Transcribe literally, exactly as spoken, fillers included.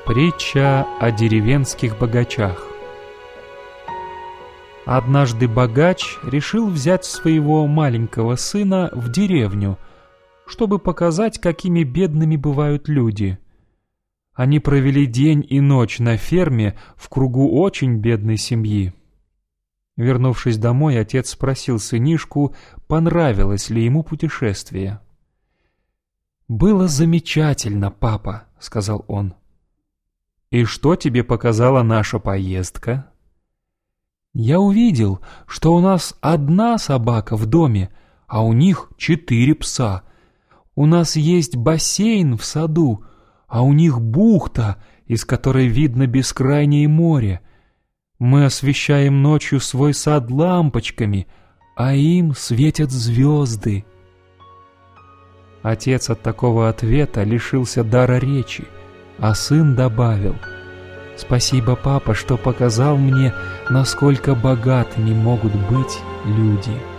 Притча о деревенских богачах. Однажды богач решил взять своего маленького сына в деревню, чтобы показать, какими бедными бывают люди. Они провели день и ночь на ферме в кругу очень бедной семьи. Вернувшись домой, отец спросил сынишку, понравилось ли ему путешествие. «Было замечательно, папа», — сказал он. «И что тебе показала наша поездка?» «Я увидел, что у нас одна собака в доме, а у них четыре пса. У нас есть бассейн в саду, а у них бухта, из которой видно бескрайнее море. Мы освещаем ночью свой сад лампочками, а им светят звезды». Отец от такого ответа лишился дара речи, а сын добавил: «Спасибо, папа, что показал мне, насколько богатыми могут быть люди».